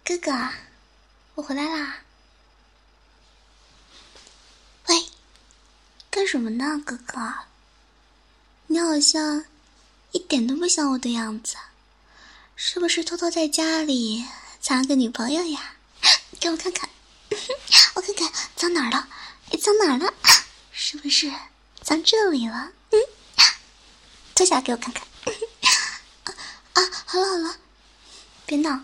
哥哥，我回来啦。喂，干什么呢，哥哥？你好像一点都不像我的样子，是不是偷偷在家里藏了个女朋友呀？给我看看，我看看藏哪儿了？藏哪儿了？是不是藏这里了？脱下来给我看看。好了好了，别闹。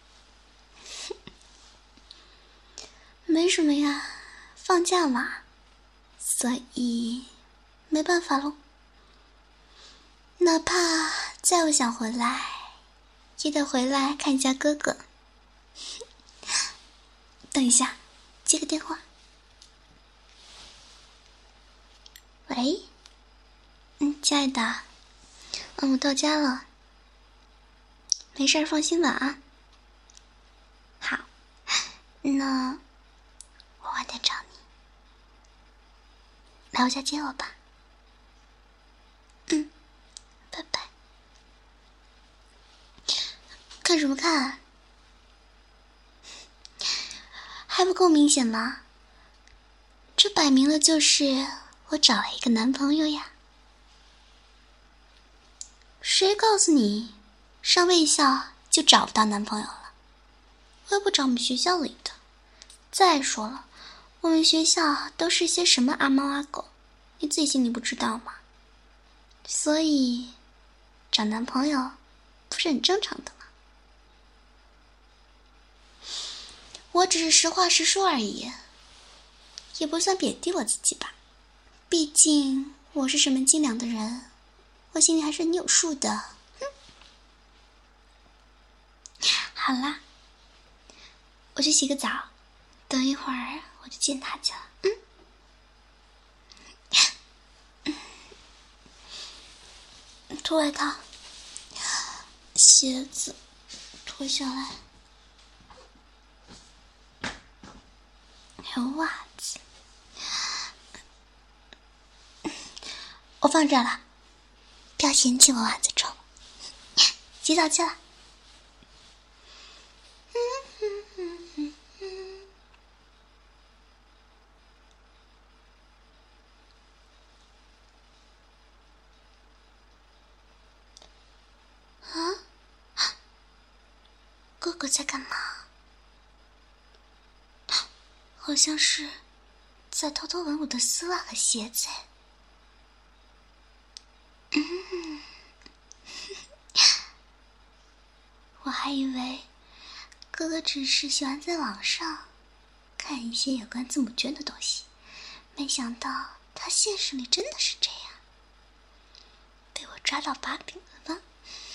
没什么呀，放假嘛，所以没办法喽。哪怕再不想回来，也得回来看一下哥哥。等一下，接个电话。喂，亲爱的，我到家了，没事儿，放心吧啊。好，那我晚点找你，来我家接我吧。拜拜。看什么看？还不够明显吗？这摆明了就是我找了一个男朋友呀。谁告诉你上卫校就找不到男朋友了？我又不找我们学校里的。再说了，我们学校都是些什么阿猫阿狗，你自己心里不知道吗？所以找男朋友不是很正常的吗？我只是实话实说而已，也不算贬低我自己吧。毕竟我是什么斤两的人，我心里还是很有数的。好啦，我去洗个澡，等一会儿我去见他去了。脱外套，鞋子脱下来，还有袜子，我放这了，不要嫌弃我袜子臭。洗澡去了。哥哥在干嘛？好像是在偷偷闻我的丝袜和鞋子。我还以为哥哥只是喜欢在网上看一些有关字母圈的东西，没想到他现实里真的是这样，被我抓到把柄了吧？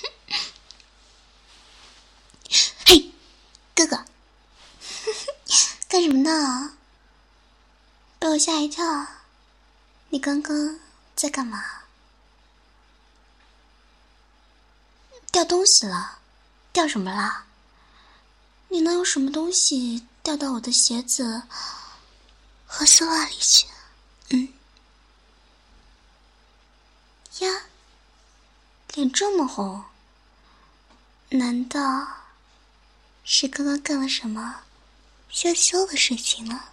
嘿，哥哥，干什么呢？被我吓一跳。你刚刚在干嘛？掉东西了？掉什么了？你能有什么东西掉到我的鞋子和丝袜里去？呀，脸这么红，难道是刚刚干了什么羞羞的事情了？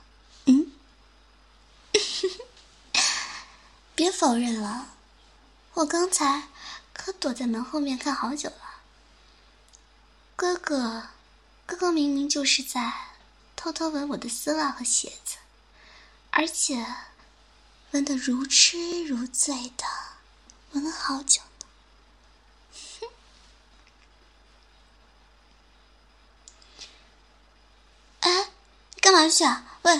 别否认了，我刚才可躲在门后面看好久了。哥哥明明就是在偷偷闻我的丝袜和鞋子，而且闻得如痴如醉的，闻了好久呢。哎，你干嘛去啊？喂，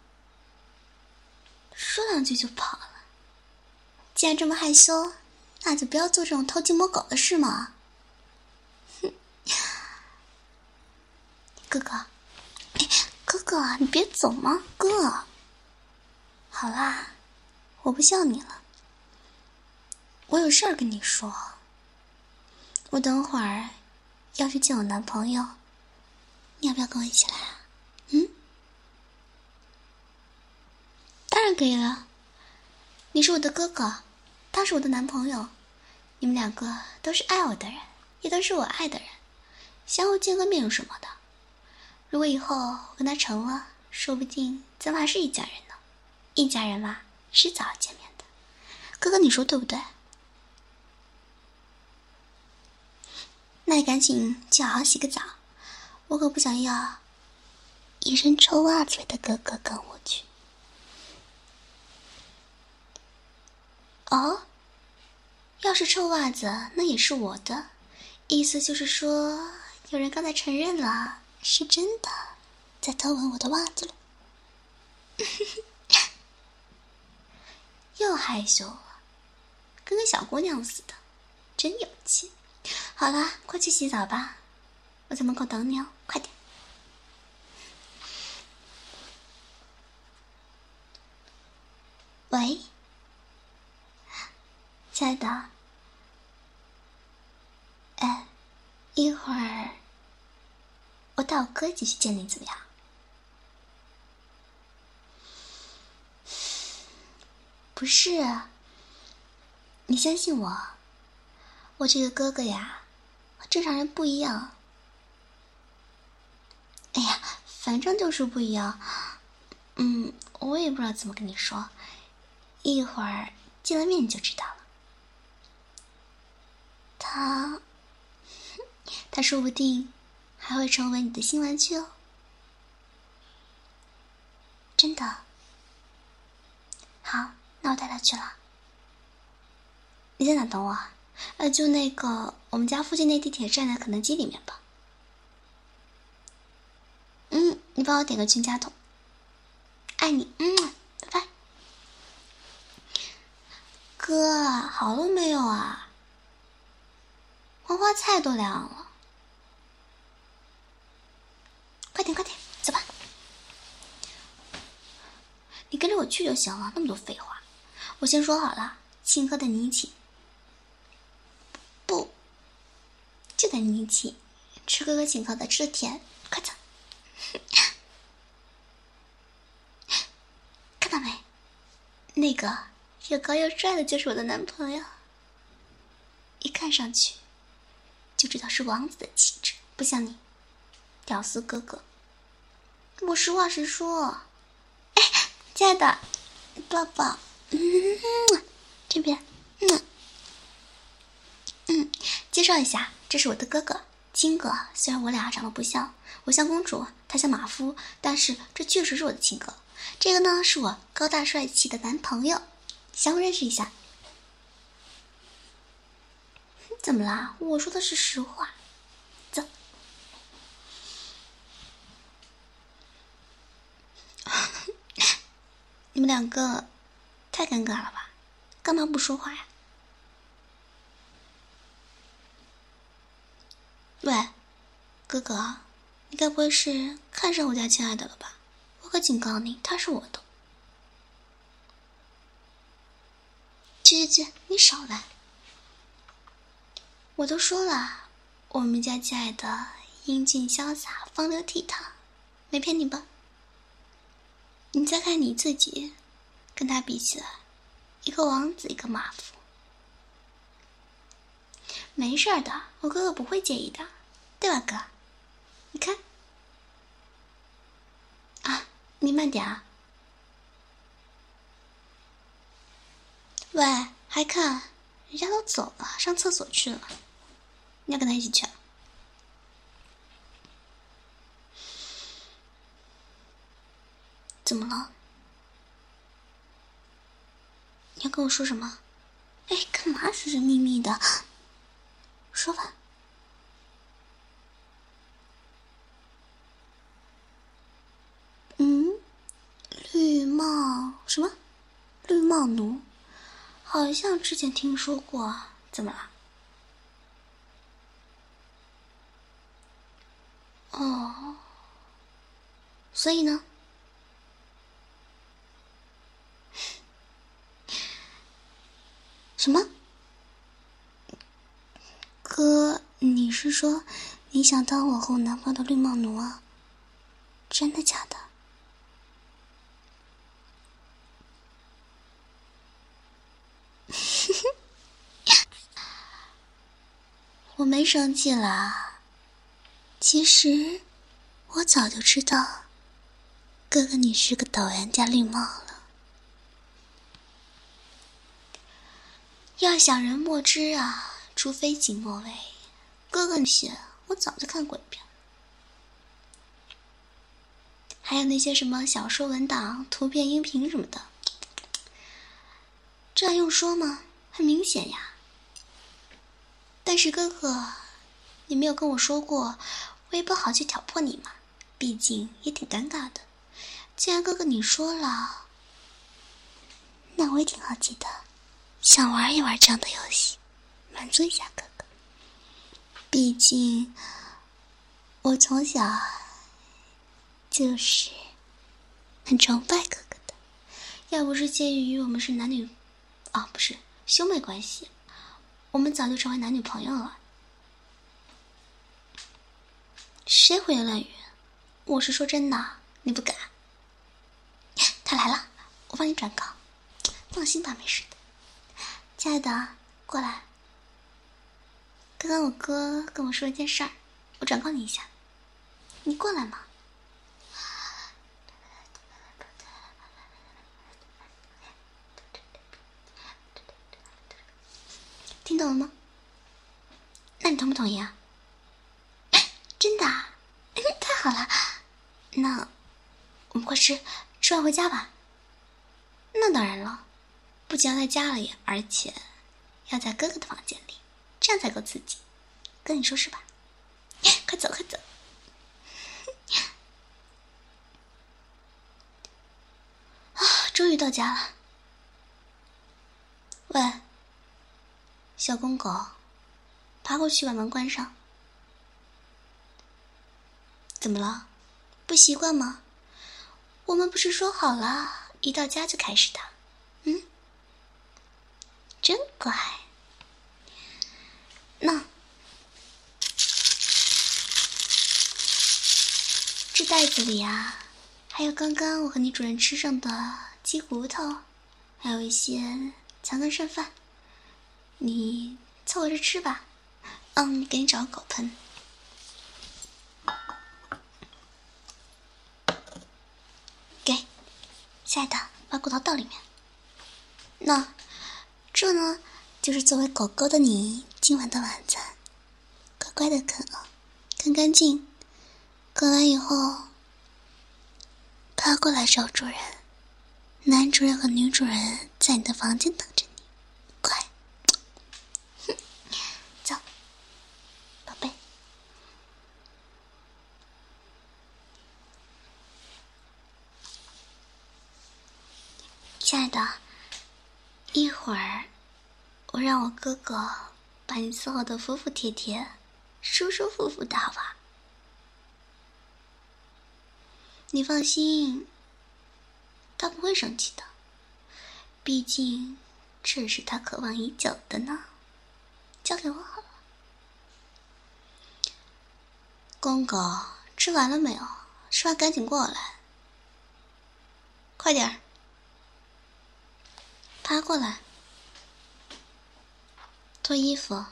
说两句就跑了。既然这么害羞，那就不要做这种偷鸡摸狗的事嘛。哥哥，哥哥，你别走嘛，哥。好啦，我不笑你了。我有事儿跟你说，我等会儿要去见我男朋友，你要不要跟我一起来啊？当然可以了。你是我的哥哥，他是我的男朋友，你们两个都是爱我的人，也都是我爱的人，相互见个面有什么的？ 如果以后我跟他成了，说不定咱们还是一家人呢。一家人嘛，迟早要见面的。哥哥，你说对不对？那你赶紧去好好洗个澡，我可不想要一身臭袜子里的哥哥跟我去。哦，要是臭袜子，那也是我的。意思就是说，有人刚才承认了，是真的在偷闻我的袜子了。又害羞了，跟小姑娘似的，真有气。好了，快去洗澡吧，我在门口等你哦，快点。喂，亲爱的，一会儿我带我哥一起去见你，怎么样？不是，你相信我，我这个哥哥呀，和正常人不一样。哎呀，反正就是不一样。我也不知道怎么跟你说，一会儿见了面你就知道了。他说不定还会成为你的新玩具哦。真的。好，那我带他去了。你在哪等我？就那个我们家附近那地铁站的肯德基里面吧。你帮我点个全家桶。爱你，拜拜。哥，好了没有啊？黄花菜都凉了。快点，走吧。你跟着我去就行了，那么多废话。我先说好了，请客的你一起。不，就得你一起吃哥哥请客的，吃的甜。快走。看到没？那个又高又帅的就是我的男朋友，一看上去就知道是王子的气质，不像你屌丝哥哥。我实话实说。亲爱的，抱抱。这边。介绍一下，这是我的哥哥亲哥。虽然我俩长得不像，我像公主，他像马夫，但是这确实是我的亲哥。这个呢，是我高大帅气的男朋友，相互认识一下。怎么啦？我说的是实话。走。你们两个太尴尬了吧？干嘛不说话呀？喂，哥哥，你该不会是看上我家亲爱的了吧？我可警告你，他是我的。去，你少来。我都说了，我们家亲爱的英俊潇洒，风流倜傥，没骗你吧？你再看你自己，跟他比起来，一个王子，一个马夫。没事的，我哥哥不会介意的，对吧，哥？你看。你慢点啊。喂，还看？人家都走了，上厕所去了。你要跟他一起去啊？怎么了？你要跟我说什么？干嘛神神秘秘的？说吧。绿帽什么？绿帽奴？好像之前听说过。怎么了？哦，所以呢？什么？哥，你是说你想当我和我男朋友的绿帽奴啊？真的假的？我没生气啦。其实我早就知道，哥哥你是个导员加绿帽了。要想人莫知啊，除非己莫为。哥哥写我早就看过一遍了，还有那些什么小说文档、图片、音频什么的，这还用说吗？很明显呀。但是哥哥，你没有跟我说过，我也不好去挑拨你嘛，毕竟也挺尴尬的。既然哥哥你说了，那我也挺好奇的，想玩一玩这样的游戏，满足一下哥哥。毕竟我从小就是很崇拜哥哥的，要不是介于我们是男女，不是兄妹关系，我们早就成为男女朋友了。谁胡言乱语？我是说真的，你不敢。他来了，我帮你转告，放心吧，没事的。亲爱的，过来。刚刚我哥跟我说一件事儿，我转告你一下，你过来嘛。听懂了吗？那你同不同意啊？真的啊？太好了，那我们快吃完回家吧。那当然了，不仅要在家里，而且要在哥哥的房间里，这样才够刺激。跟你说是吧？快走快走。终于到家了。喂，小公狗，爬过去把门关上。怎么了？不习惯吗？我们不是说好了，一到家就开始的。真乖。那这袋子里啊，还有刚刚我和你主人吃剩的鸡骨头，还有一些残羹剩饭，你凑合着吃吧。给你找个狗盆。给，亲爱的，把骨头倒里面。那这呢，就是作为狗狗的你今晚的晚餐，乖乖的啃啊，啃干净，啃完以后爬过来找主人，男主人和女主人在你的房间等着你，乖。走，宝贝。亲爱的，一会儿我让我哥哥把你伺候的服服帖帖，舒舒服服的，好吧？你放心，他不会生气的，毕竟这是他渴望已久的呢。交给我好了。公狗，吃完了没有？吃完赶紧过来，快点儿，爬过来，脱衣服。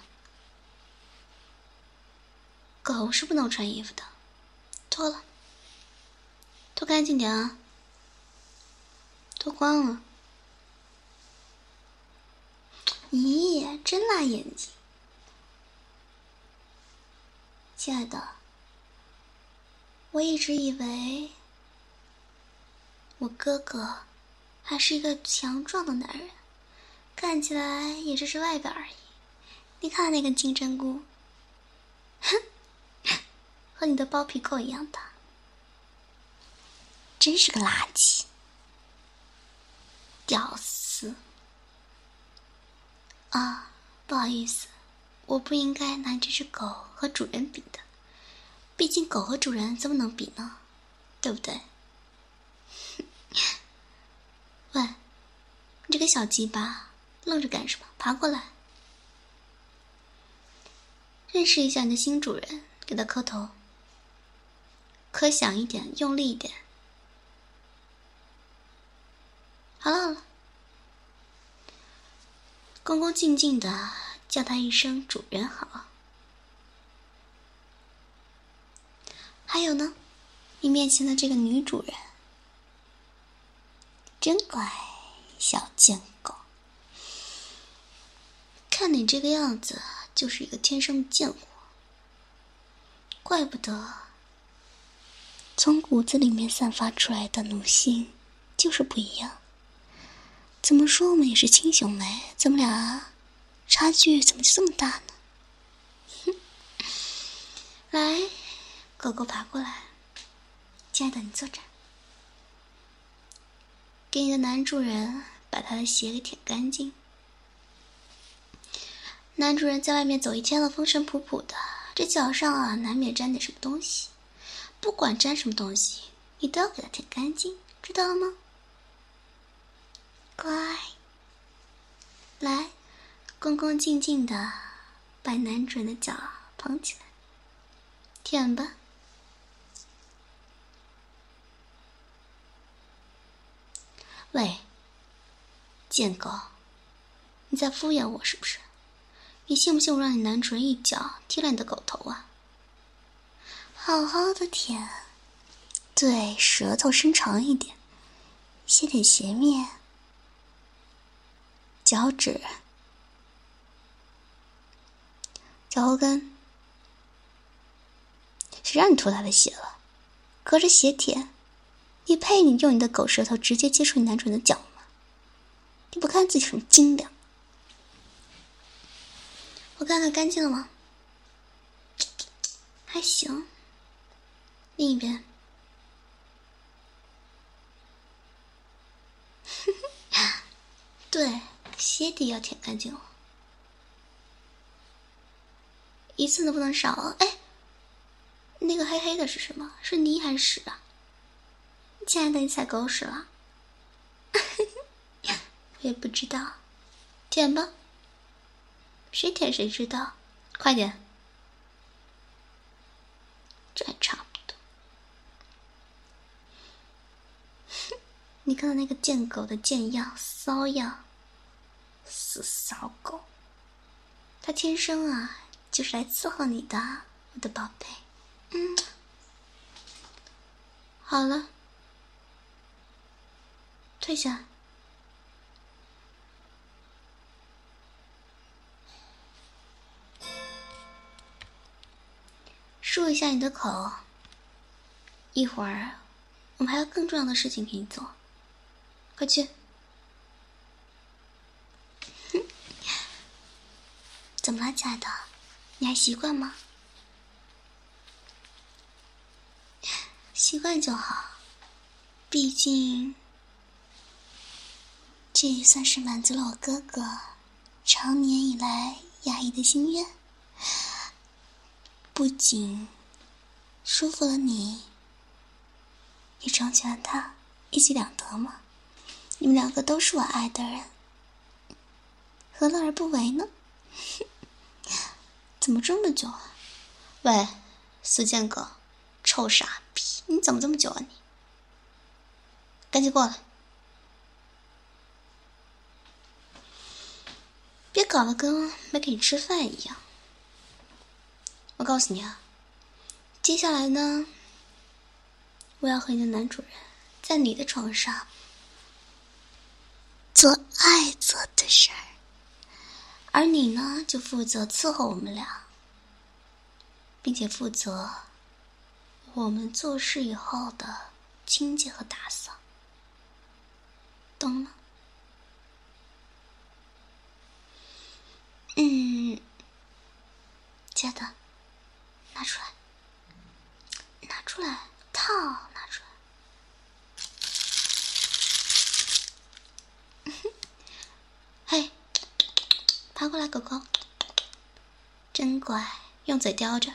狗是不能穿衣服的，脱了，脱干净点啊，脱光了。咦，真辣眼睛。亲爱的，我一直以为我哥哥还是一个强壮的男人，看起来也只是外表而已。你看那个金针菇，哼，和你的包皮扣一样大，真是个垃圾，屌丝。不好意思，我不应该拿这只狗和主人比的，毕竟狗和主人怎么能比呢？对不对？喂，你这个小鸡巴，愣着干什么？爬过来，认识一下你的新主人，给他磕头，磕响一点，用力一点。好了好了，恭恭敬敬的叫他一声主人好。还有呢， 你面前的这个女主人，真乖，小贱狗。看你这个样子，就是一个天生的贱货，怪不得从骨子里面散发出来的奴性就是不一样。怎么说我们也是亲兄妹，咱们俩差距怎么就这么大呢？哼！来，狗狗爬过来，亲爱的，你坐这儿，给你的男主人把他的鞋给舔干净。男主人在外面走一天了，风尘仆仆的，这脚上啊难免沾点什么东西，不管沾什么东西，你都要给他舔干净，知道了吗？乖，来，恭恭敬敬的把男主人的脚捧起来，舔吧。喂，贱狗，你在敷衍我是不是？你信不信我让你男主人一脚踢烂你的狗头啊？好好的舔，对，舌头伸长一点，斜点斜面，脚趾，脚后跟。谁让你脱他的鞋了？隔着鞋舔，你配你用你的狗舌头直接接触你男主人的脚吗？你不看自己什么斤两？我看看干净了吗？还行。另一边。对，鞋底要舔干净哦，一次都不能少哦。哎，那个黑黑的是什么？是泥还是屎啊？亲爱的，你踩狗屎了？我也不知道，舔吧。谁舔谁知道，快点。这还差不多。你看到那个贱狗的贱样、骚样，死骚狗，它天生啊就是来伺候你的，我的宝贝。好了，退下。漱一下你的口，一会儿我们还有更重要的事情给你做，快去。怎么了，亲爱的？你还习惯吗？习惯就好，毕竟这也算是满足了我哥哥长年以来压抑的心愿。不仅舒服了你，也成全了他，一举两得嘛。你们两个都是我爱的人，何乐而不为呢？怎么这么久啊？喂，死贱狗，臭傻逼，你怎么这么久啊你？赶紧过来，别搞得跟没给你吃饭一样。我告诉你啊，接下来呢，我要和你的男主人在你的床上做爱做的事儿，而你呢，就负责伺候我们俩，并且负责我们做事以后的清洁和打扫，懂了？亲爱的，拿出来，拿出来，套拿出来。嘿，爬过来，狗狗，真乖，用嘴叼着，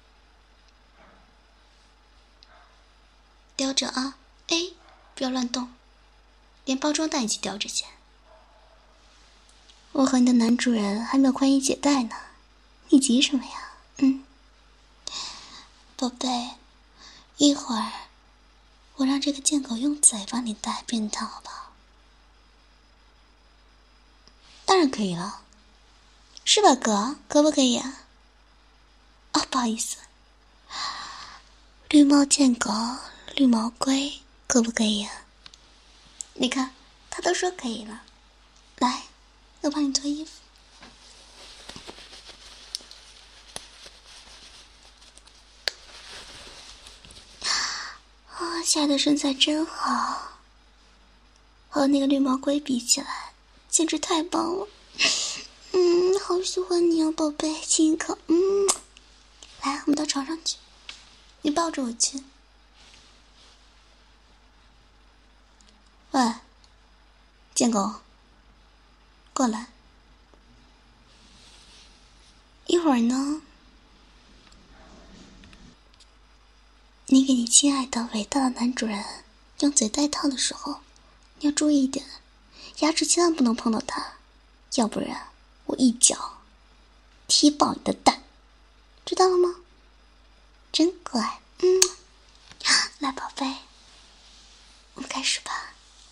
叼着啊！哎，不要乱动，连包装袋一起叼着先。我和你的男主人还没有宽衣解带呢，你急什么呀？宝贝，一会儿我让这个贱狗用嘴帮你带便当，好不好？当然可以了，是吧哥？可不可以啊？哦，不好意思， 绿帽贱狗，绿毛龟，可不可以呀？你看，他都说可以了。来，我帮你脱衣服。啊，亲爱的身材真好，和那个绿毛龟比起来，简直太棒了。好喜欢你啊，宝贝，亲一口。来，我们到床上去，你抱着我去。喂，贱狗，过来。一会儿呢，你给你亲爱的伟大的男主人用嘴戴套的时候，你要注意一点，牙齿千万不能碰到它，要不然我一脚踢爆你的蛋，知道了吗？真乖。来，宝贝，我们开始吧。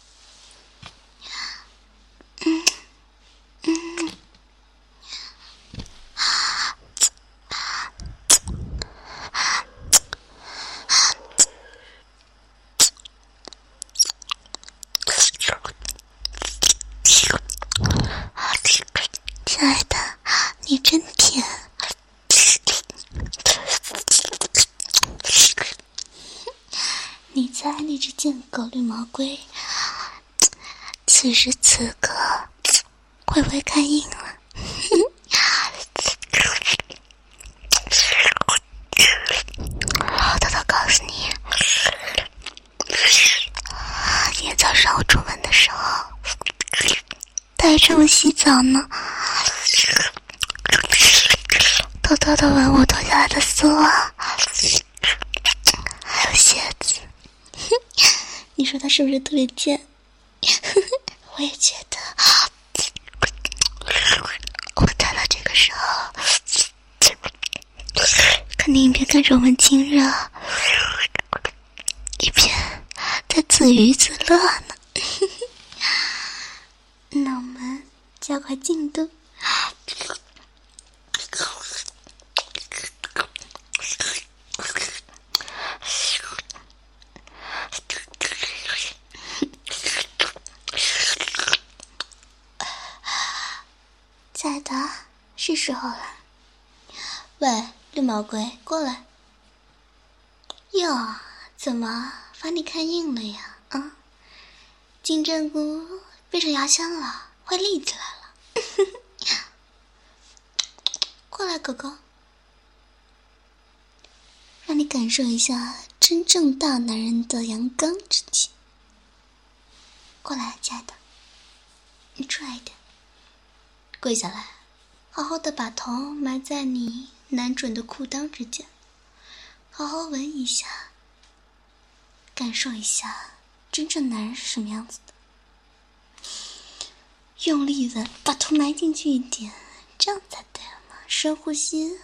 亲爱的，你真甜。你猜那只贱狗绿毛龟此时此刻会不会看硬了？我偷偷告诉你，今天早上我出门的时候带着我洗澡呢，偷偷的闻我脱下来的丝袜还有鞋子。你说他是不是特别贱？我也觉得。我猜到这个时候肯定一边看着我们亲热，一边在自娱自乐呢。那我们加快进度。亲爱的，是时候了。喂，绿毛龟，过来。哟，怎么把你看硬了呀？金针菇变成牙签了，会立起来了。过来，狗狗，让你感受一下真正大男人的阳刚之气。过来，亲爱的，你出来一点，跪下来，好好的把头埋在你男准的裤裆之间，好好闻一下，感受一下真正男人是什么样子的。用力的把头埋进去一点，这样才对嘛。深呼吸。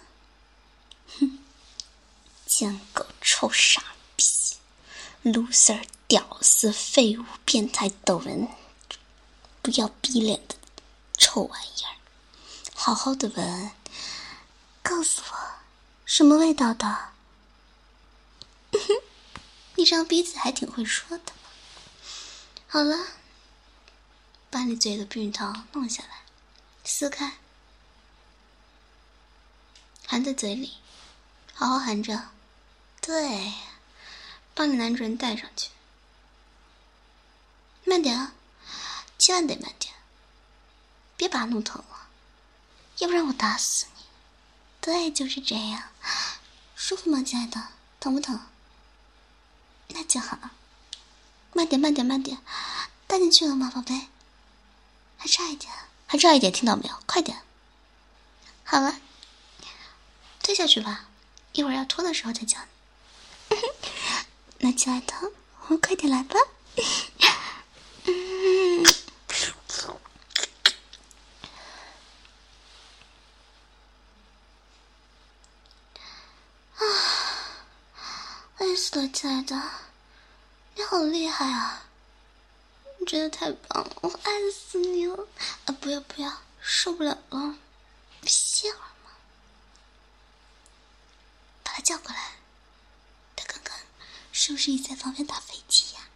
贱狗，臭傻逼 loser 屌丝废物变态抖人，不要逼脸的臭玩意儿，好好的闻，告诉我什么味道的。你张鼻子还挺会说的。好了，把你嘴的避孕套弄下来，撕开，含在嘴里，好好含着。对，帮你男主人戴上去。慢点啊，千万得慢点，别把它弄疼了，要不然我打死你。对，就是这样。舒服吗，亲爱的？疼不疼？那就好。慢点，慢点，慢点，带进去了吗，宝贝？还差一点，还差一点，听到没有？快点。好了，退下去吧，一会儿要脱的时候再教你。那亲爱的，我们快点来吧。累死了，亲爱的，你好厉害啊！你真的太棒了，我爱死你了！不要不要，受不了了，歇会儿嘛。把他叫过来，他刚刚是不是一直在旁边打飞机呀？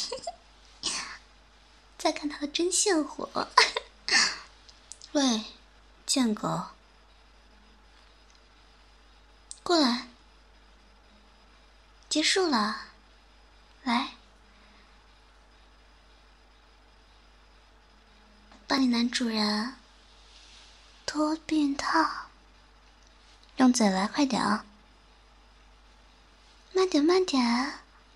再看他的针线活。喂，贱狗，过来，结束了，来，帮你男主人脱避孕套，用嘴来，快点啊！慢点，慢点。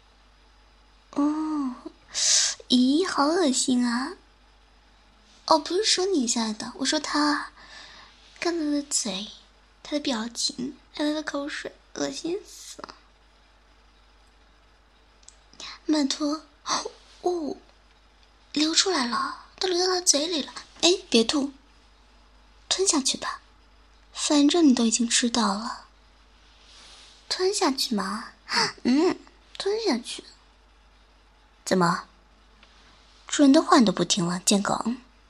哦，咦，好恶心啊！哦，不是说你家的，我说他，看他的嘴，他的表情，还有他的口水，恶心死了。慢脱，哦，流出来了，都流到他嘴里了。哎，别吐，吞下去吧，反正你都已经吃到了。吞下去嘛，吞下去。怎么？主人的话你都不听了，贱狗！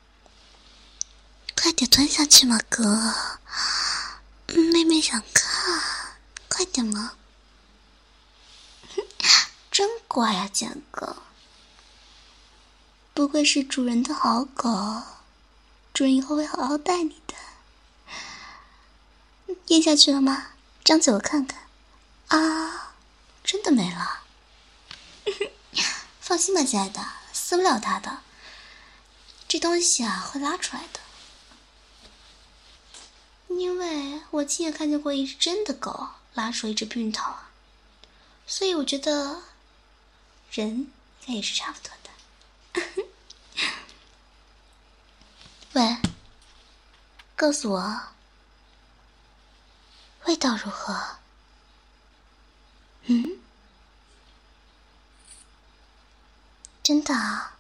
快点吞下去嘛，哥！妹妹想看，快点嘛！真乖啊，贱狗！不愧是主人的好狗，主人以后会好好待你的。咽下去了吗？张嘴我看看。啊，真的没了。放心吧，亲爱的，撕不了它的。这东西啊，会拉出来的。因为我亲眼看见过一只真的狗拉出一只避孕套啊，所以我觉得人应该也是差不多的。喂，告诉我，味道如何？真的啊？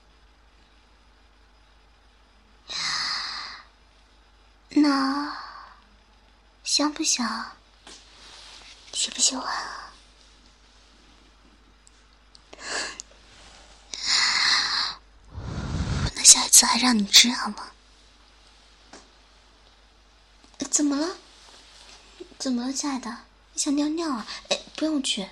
那香不香？喜不喜欢啊？那下一次还让你吃好吗？怎么了？怎么了，亲爱的？你想尿尿啊？哎，不用去，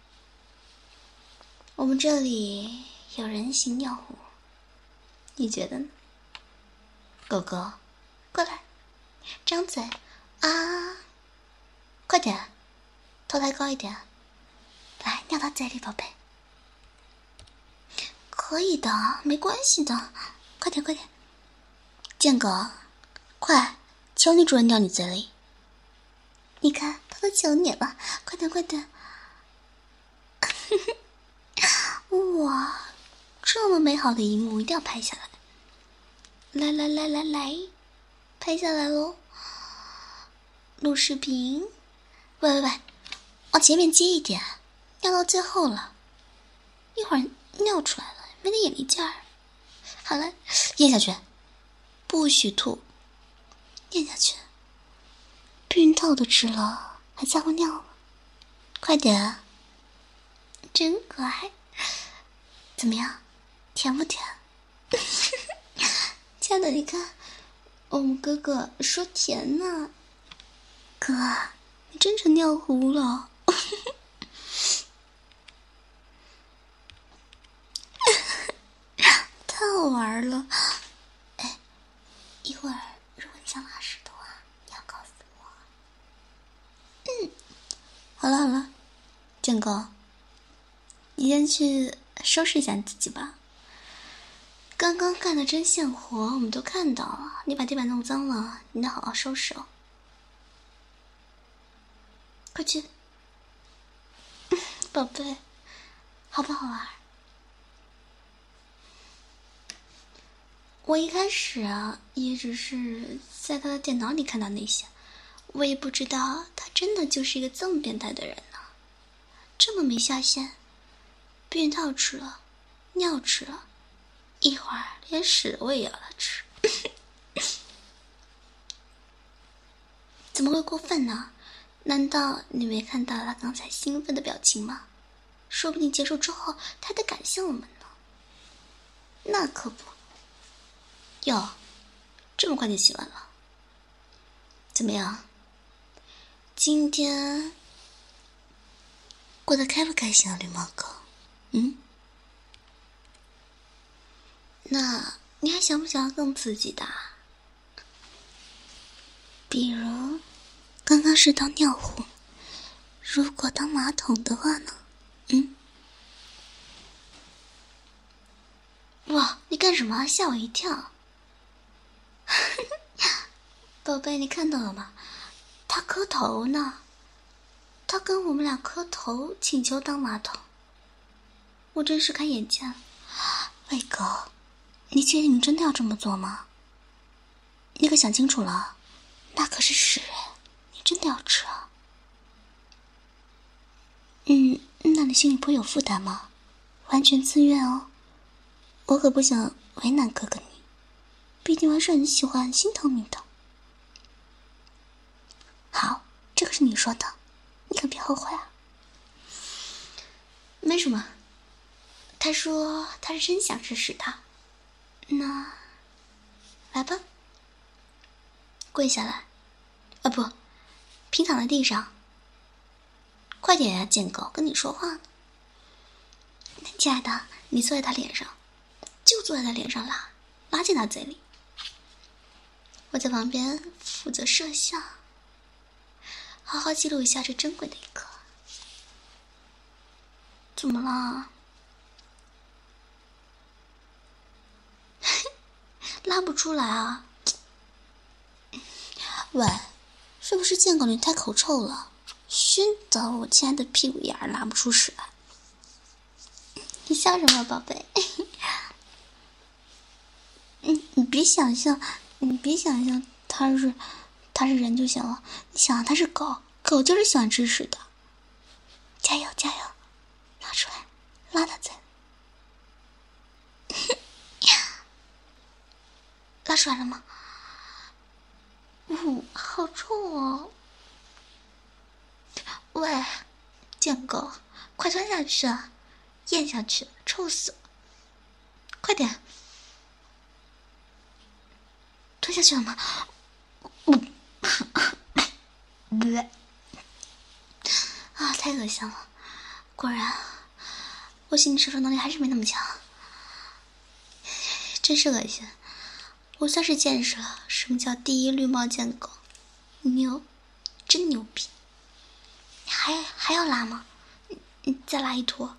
我们这里有人形尿壶，你觉得呢？狗狗，过来，张嘴啊！快点，头抬高一点，来尿到嘴里，宝贝。可以的，没关系的，快点快点。贱狗，快，求你主人尿你嘴里。你看，他都求你了，快点快点。哇，这么美好的一幕一定要拍下来。来来来来来，拍下来喽！录视频。喂喂喂，往前面接一点，尿到最后了，一会儿尿出来了，没得眼力劲儿。好了，咽下去，不许吐，咽下去。避孕套都吃了，还吓我尿了，快点！真乖，怎么样？甜不甜？亲爱的，你看，我们哥哥说甜呢。哥，你真成尿壶了。太好玩了。哎，一会儿如果你想拉屎的话，你要告诉我。好了好了，建哥，你先去收拾一下你自己吧。刚刚干的针线活我们都看到了，你把地板弄脏了，你得好好收拾哦。快去，宝贝，好不好玩？我一开始啊，也只是在他的电脑里看到那些，我也不知道他真的就是一个这么变态的人呢。这么没下限，避孕套吃了，尿吃了，一会儿连屎我也要他吃。怎么会过分呢？难道你没看到他刚才兴奋的表情吗？说不定结束之后他得感谢我们呢。那可不。哟，这么快就洗完了？怎么样？今天过得开不开心啊，绿帽狗？那你还想不想要更刺激的？比如，刚刚是当尿壶，如果当马桶的话呢？哇，你干什么？吓我一跳！宝贝，你看到了吗？他磕头呢，他跟我们俩磕头，请求当马桶，我真是开眼界了。伟哥，你确定你真的要这么做吗？你可想清楚了，那可是屎，你真的要吃啊？那你心里不会有负担吗？完全自愿哦，我可不想为难哥哥你，毕竟我还是很喜欢、很心疼你的。好，这个是你说的，你可别后悔啊。没什么，他说他是真想吃屎的。那，来吧，跪下来，啊不，平躺在地上。快点呀，贱狗，跟你说话呢。亲爱的，你坐在他脸上，就坐在他脸上拉进他嘴里。我在旁边负责摄像，好好记录一下这珍贵的一刻。怎么了？拉不出来啊？喂，是不是贱狗你太口臭了，熏得我亲爱的屁股眼儿拉不出屎来？你笑什么，宝贝？你别想象他是人就行了。你想他是狗，狗就是喜欢吃屎的。加油加油，拉出来，拉他嘴。拉出来了吗？好臭哦！喂，贱狗，快吞下去啊！咽下去，臭死了！快点，吞下去了吗？啊，太恶心了！果然，我心理承受能力还是没那么强，真是恶心。我算是见识了什么叫第一绿帽贱狗，牛，真牛逼！你还要拉吗？你再拉一坨。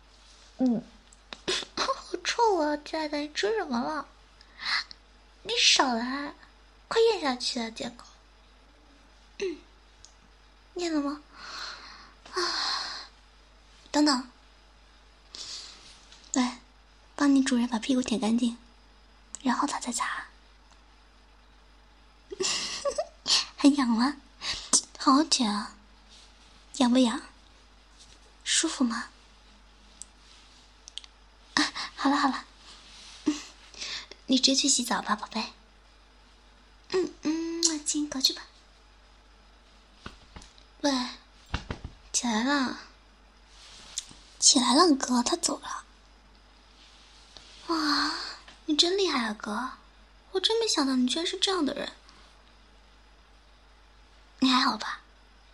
好臭啊！亲爱的，你吃什么了？你少来，快咽下去啊，贱狗。咽了吗？等等，来，帮你主人把屁股舔干净，然后他再擦。很痒吗？好好舔啊！痒不痒？舒服吗？好了，你直接去洗澡吧，宝贝。亲，狗去吧。喂，起来了，起来了，哥，他走了。哇，你真厉害啊，哥！我真没想到你居然是这样的人。你还好吧？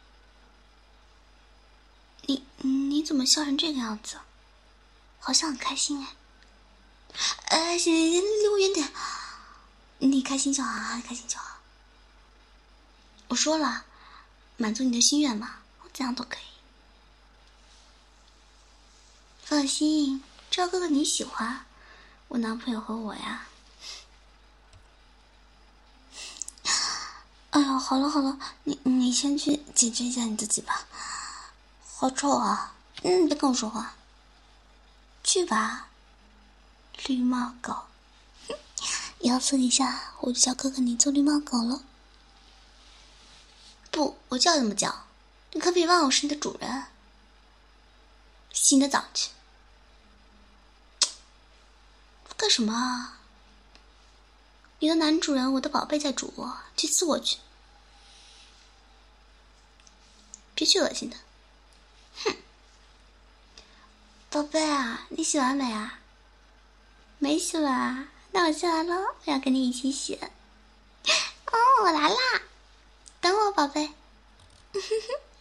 你怎么笑成这个样子？好像很开心哎。行，离我远点。你开心就好，开心就好。我说了，满足你的心愿嘛，我怎样都可以。放心，只要哥哥你喜欢，我男朋友和我呀。哎呀，好了，你先去解决一下你自己吧。好臭啊！别跟我说话。去吧，绿帽狗。以后私底下我就叫哥哥你做绿帽狗了。不，我叫怎么叫？你可别忘了我是你的主人。洗你的澡去。干什么啊？你的男主人，我的宝贝在煮我，去刺我去。别去恶心他。哼。宝贝啊，你洗完没啊？没洗完，那我下来了，我要跟你一起洗。哦，我来啦，等我，宝贝。